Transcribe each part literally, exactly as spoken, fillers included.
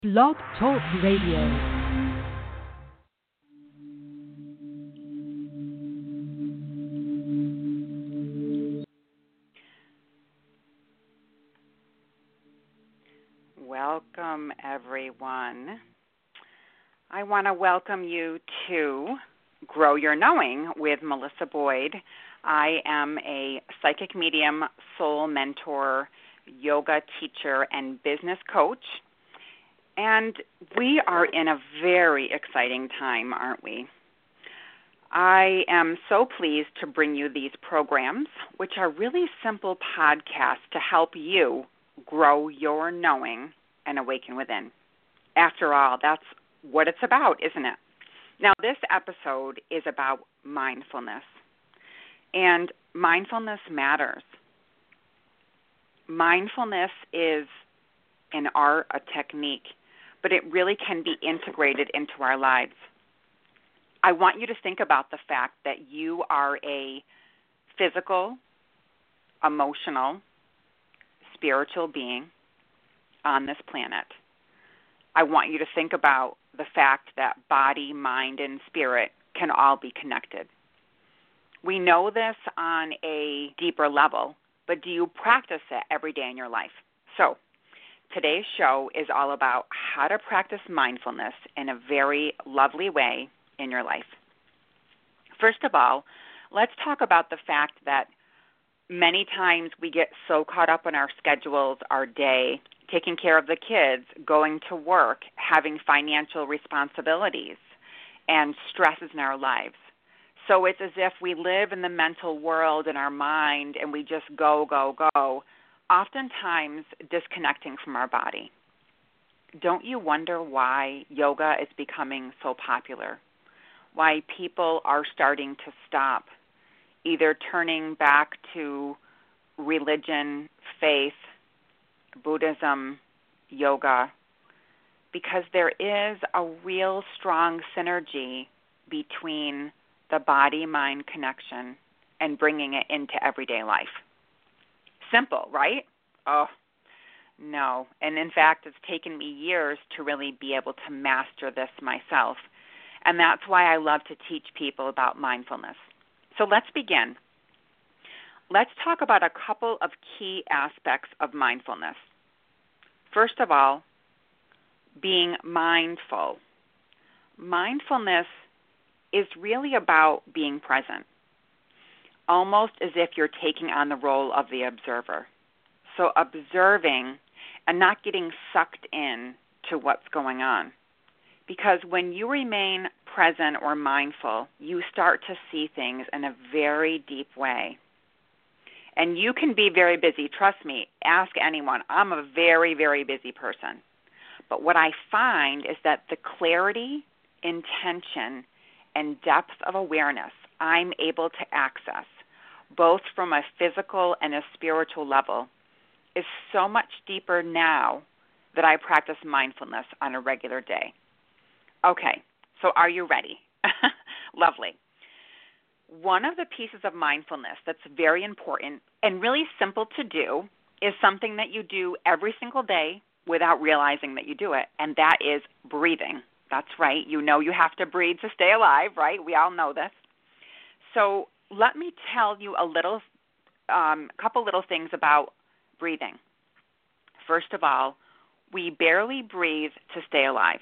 Blog Talk Radio. Welcome, everyone. I want to welcome you to Grow Your Knowing with Melissa Boyd. I am a psychic medium, soul mentor, yoga teacher, and business coach. And we are in a very exciting time, aren't we? I am so pleased to bring you these programs, which are really simple podcasts to help you grow your knowing and awaken within. After all, that's what it's about, isn't it? Now, this episode is about mindfulness, and mindfulness matters. Mindfulness is an art, a technique, but it really can be integrated into our lives. I want you to think about the fact that you are a physical, emotional, spiritual being on this planet. I want you to think about the fact that body, mind, and spirit can all be connected. We know this on a deeper level, but do you practice it every day in your life? So, today's show is all about how to practice mindfulness in a very lovely way in your life. First of all, let's talk about the fact that many times we get so caught up in our schedules, our day, taking care of the kids, going to work, having financial responsibilities, and stresses in our lives. So it's as if we live in the mental world in our mind and we just go, go, go, oftentimes disconnecting from our body. Don't you wonder why yoga is becoming so popular? Why people are starting to stop, either turning back to religion, faith, Buddhism, yoga, because there is a real strong synergy between the body-mind connection and bringing it into everyday life. Simple, right? Oh, no. And in fact, it's taken me years to really be able to master this myself. And that's why I love to teach people about mindfulness. So let's begin. Let's talk about a couple of key aspects of mindfulness. First of all, being mindful. Mindfulness is really about being present, almost as if you're taking on the role of the observer. So observing and not getting sucked in to what's going on. Because when you remain present or mindful, you start to see things in a very deep way. And you can be very busy. Trust me, ask anyone. I'm a very, very busy person. But what I find is that the clarity, intention, and depth of awareness I'm able to access, both from a physical and a spiritual level, is so much deeper now that I practice mindfulness on a regular day. Okay, so are you ready? Lovely. One of the pieces of mindfulness that's very important and really simple to do is something that you do every single day without realizing that you do it, and that is breathing. That's right. You know you have to breathe to stay alive, right? We all know this. So let me tell you a little, um, couple little things about breathing. First of all, we barely breathe to stay alive.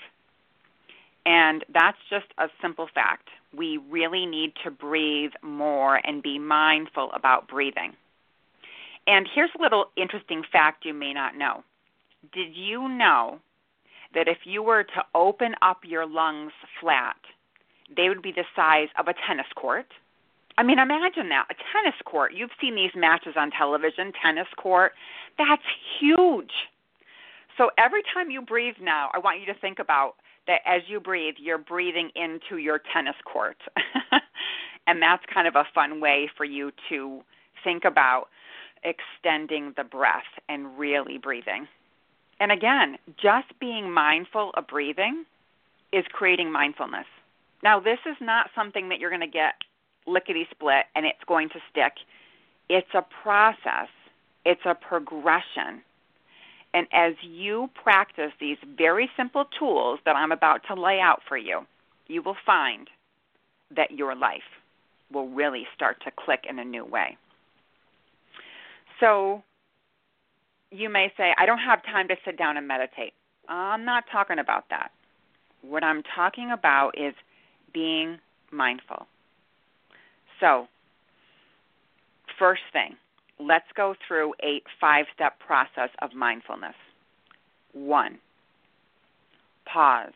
And that's just a simple fact. We really need to breathe more and be mindful about breathing. And here's a little interesting fact you may not know. Did you know that if you were to open up your lungs flat, they would be the size of a tennis court? I mean, imagine that, a tennis court. You've seen these matches on television, tennis court. That's huge. So every time you breathe now, I want you to think about that as you breathe, you're breathing into your tennis court. And that's kind of a fun way for you to think about extending the breath and really breathing. And again, just being mindful of breathing is creating mindfulness. Now, this is not something that you're going to get lickety-split and it's going to stick. It's a process. It's a progression. And as you practice these very simple tools that I'm about to lay out for you, you will find that your life will really start to click in a new way. So you may say, I don't have time to sit down and meditate. I'm not talking about that. What I'm talking about is being mindful. So, first thing, let's go through a five-step process of mindfulness. One, pause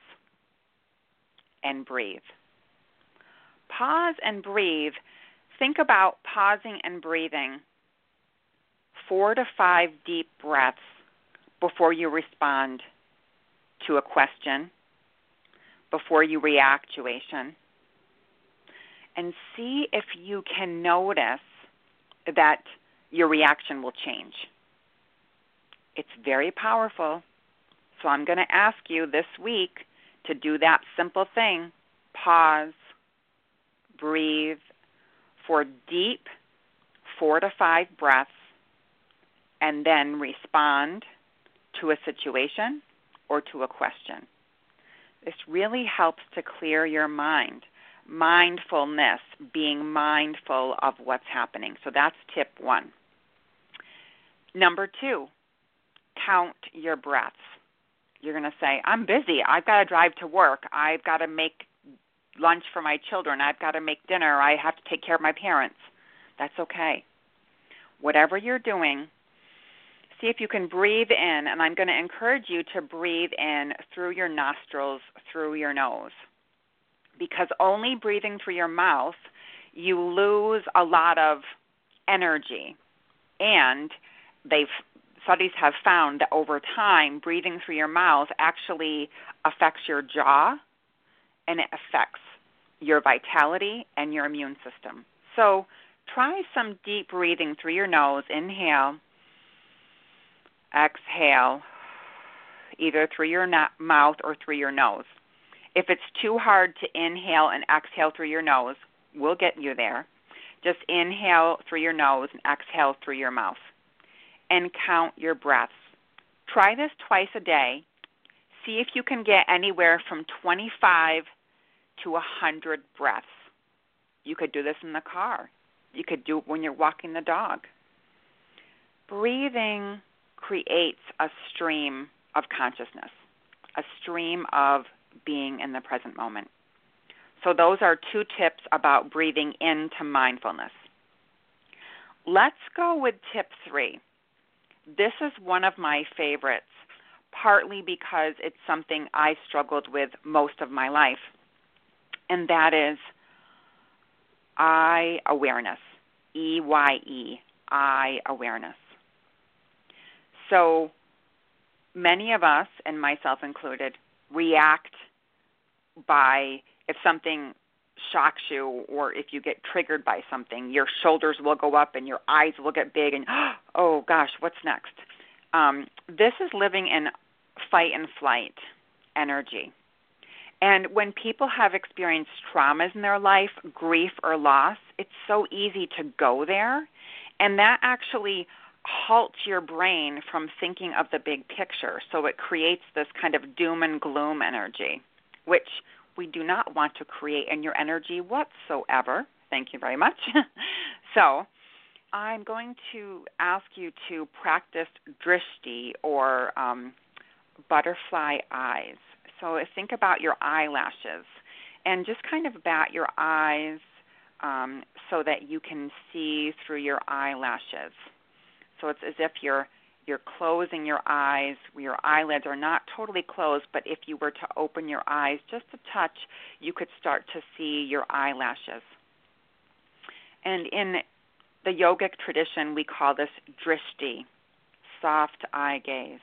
and breathe. Pause and breathe. Think about pausing and breathing four to five deep breaths before you respond to a question, before you react to situation, and see if you can notice that your reaction will change. It's very powerful. So I'm going to ask you this week to do that simple thing. Pause, breathe for deep four to five breaths, and then respond to a situation or to a question. This really helps to clear your mind. Mindfulness, being mindful of what's happening. So that's tip one. Number two, count your breaths. You're going to say, I'm busy. I've got to drive to work. I've got to make lunch for my children. I've got to make dinner. I have to take care of my parents. That's okay. Whatever you're doing, see if you can breathe in, and I'm going to encourage you to breathe in through your nostrils, through your nose. Because only breathing through your mouth, you lose a lot of energy. And they've studies have found that over time, breathing through your mouth actually affects your jaw, and it affects your vitality and your immune system. So try some deep breathing through your nose. Inhale, exhale, either through your na- mouth or through your nose. If it's too hard to inhale and exhale through your nose, we'll get you there. Just inhale through your nose and exhale through your mouth. And count your breaths. Try this twice a day. See if you can get anywhere from twenty-five to one hundred breaths. You could do this in the car. You could do it when you're walking the dog. Breathing creates a stream of consciousness, a stream of being in the present moment. So those are two tips about breathing into mindfulness. Let's go with tip three. This is one of my favorites, partly because it's something I struggled with most of my life, and that is eye awareness, E Y E, eye awareness. So many of us, and myself included, react by, if something shocks you or if you get triggered by something, your shoulders will go up and your eyes will get big and, oh gosh, what's next? Um, this is living in fight and flight energy. And when people have experienced traumas in their life, grief or loss, it's so easy to go there. And that actually halts your brain from thinking of the big picture. So it creates this kind of doom and gloom energy, which we do not want to create in your energy whatsoever. Thank you very much. So I'm going to ask you to practice drishti, or um, butterfly eyes. So think about your eyelashes and just kind of bat your eyes um, so that you can see through your eyelashes. So it's as if you're you're closing your eyes. Your eyelids are not totally closed, but if you were to open your eyes just a touch, you could start to see your eyelashes. And in the yogic tradition, we call this drishti, soft eye gaze.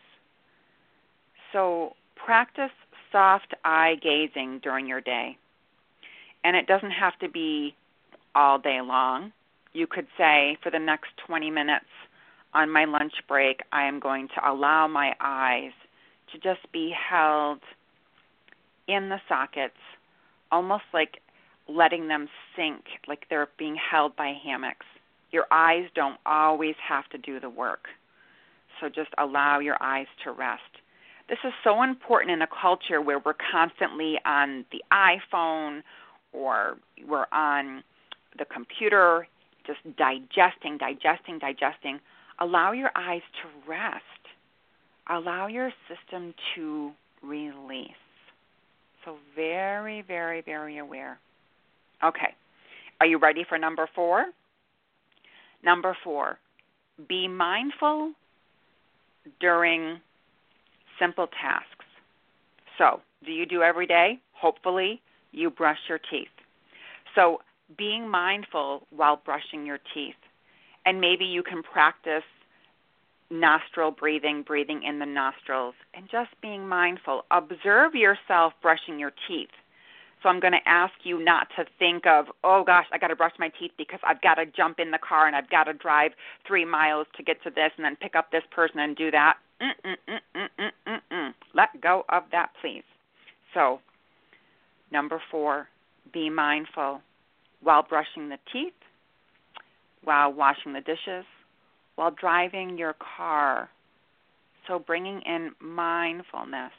So practice soft eye gazing during your day. And it doesn't have to be all day long. You could say, for the next twenty minutes, on my lunch break, I am going to allow my eyes to just be held in the sockets, almost like letting them sink, like they're being held by hammocks. Your eyes don't always have to do the work. So just allow your eyes to rest. This is so important in a culture where we're constantly on the iPhone or we're on the computer, just digesting, digesting, digesting. Allow your eyes to rest. Allow your system to release. So very, very, very aware. Okay. Are you ready for number four? Number four, be mindful during simple tasks. So, do you do every day? Hopefully, you brush your teeth. So, being mindful while brushing your teeth. And maybe you can practice nostril breathing, breathing in the nostrils, and just being mindful. Observe yourself brushing your teeth. So I'm going to ask you not to think of, oh, gosh, I got to brush my teeth because I've got to jump in the car and I've got to drive three miles to get to this and then pick up this person and do that. Mm-mm-mm-mm-mm-mm. Let go of that, please. So number four, be mindful while brushing the teeth, while washing the dishes, while driving your car. So bringing in mindfulness.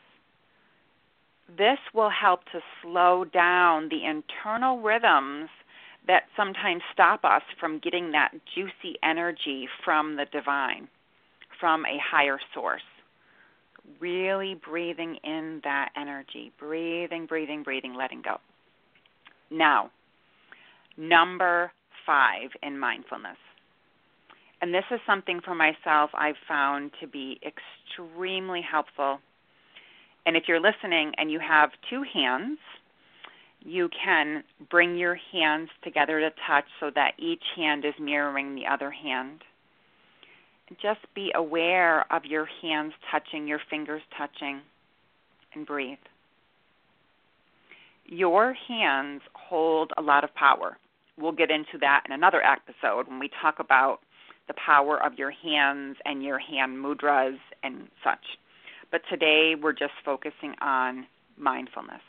This will help to slow down the internal rhythms that sometimes stop us from getting that juicy energy from the divine, from a higher source. Really breathing in that energy. Breathing, breathing, breathing, letting go. Now, number five in mindfulness. And this is something for myself I've found to be extremely helpful. And if you're listening and you have two hands, you can bring your hands together to touch so that each hand is mirroring the other hand. Just be aware of your hands touching, your fingers touching, and breathe. Your hands hold a lot of power. We'll get into that in another episode when we talk about the power of your hands and your hand mudras and such. But today we're just focusing on mindfulness.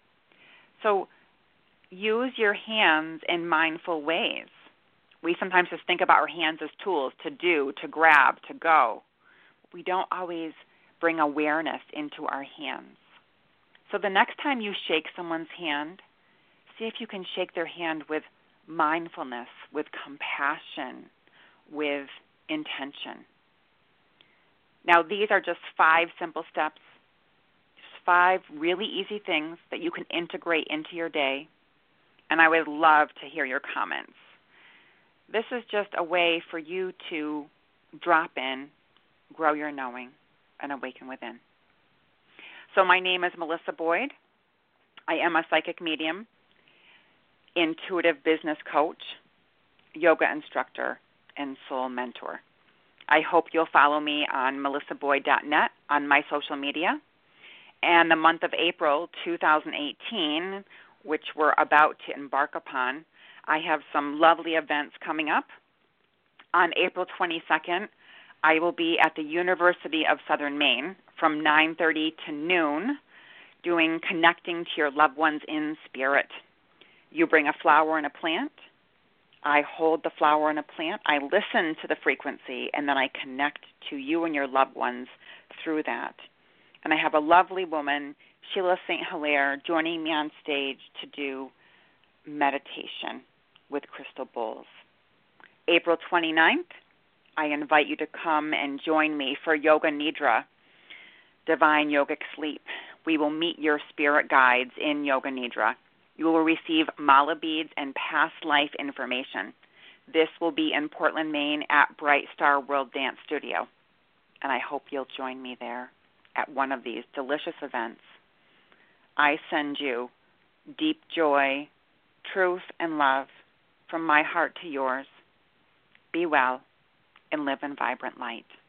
So use your hands in mindful ways. We sometimes just think about our hands as tools to do, to grab, to go. We don't always bring awareness into our hands. So the next time you shake someone's hand, see if you can shake their hand with mindfulness, with compassion, with intention. Now, these are just five simple steps, just five really easy things that you can integrate into your day, and I would love to hear your comments. This is just a way for you to drop in, grow your knowing, and awaken within. So my name is Melissa Boyd. I am a psychic medium, intuitive business coach, yoga instructor, and soul mentor. I hope you'll follow me on melissa boyd dot net on my social media. And the month of April two thousand eighteen, which we're about to embark upon, I have some lovely events coming up. On April twenty-second, I will be at the University of Southern Maine from nine thirty to noon doing Connecting to Your Loved Ones in Spirit. You bring a flower and a plant. I hold the flower and a plant. I listen to the frequency, and then I connect to you and your loved ones through that. And I have a lovely woman, Sheila Saint Hilaire, joining me on stage to do meditation with crystal bowls. April twenty-ninth, I invite you to come and join me for Yoga Nidra, Divine Yogic Sleep. We will meet your spirit guides in Yoga Nidra. You will receive mala beads and past life information. This will be in Portland, Maine at Bright Star World Dance Studio. And I hope you'll join me there at one of these delicious events. I send you deep joy, truth, and love from my heart to yours. Be well and live in vibrant light.